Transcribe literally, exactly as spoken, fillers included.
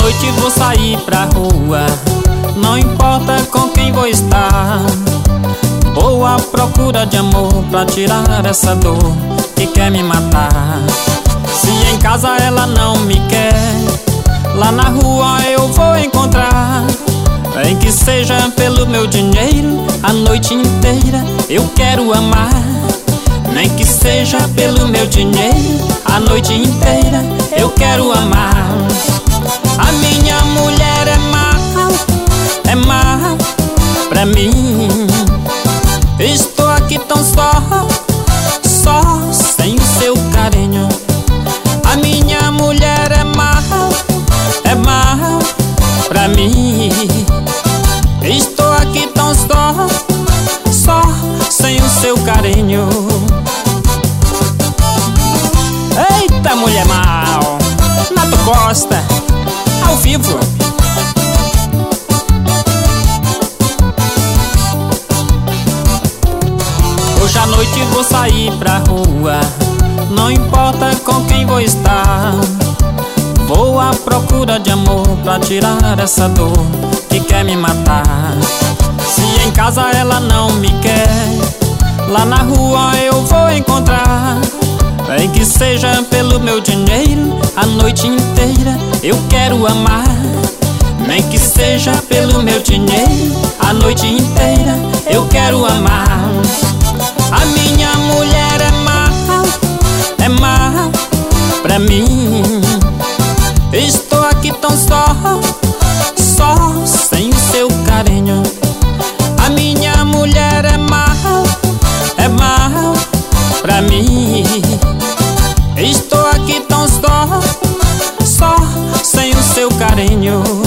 noite vou sair pra rua, não importa com quem vou estar. Vou à procura de amor pra tirar essa dor que quer me matar. Se em casa ela não me quer, lá na rua eu vou encontrar. Nem que seja pelo meu dinheiro, a noite inteira eu quero amar. Nem que seja pelo meu dinheiro, a noite inteira eu quero amar. A minha mulher é mal, é mal pra mim. Estou aqui tão só, só sem o seu carinho. A minha mulher é mal, é mal pra mim. Estou aqui tão só, só sem o seu carinho. Eita, mulher mal, Nato Costa, ao vivo. Hoje à noite vou sair pra rua, não importa com quem vou estar. Vou à procura de amor pra tirar essa dor que quer me matar. Se em casa ela não me quer, lá na rua eu vou encontrar. Nem que seja pelo meu dinheiro, a noite inteira eu quero amar. Nem que seja pelo meu dinheiro, a noite inteira eu quero amar. A minha mulher é mal, é mal pra mim. Estou aqui tão só, só sem o seu carinho. A minha mulher é mal, é mal pra mim. Estou aqui tão só, só sem o seu carinho.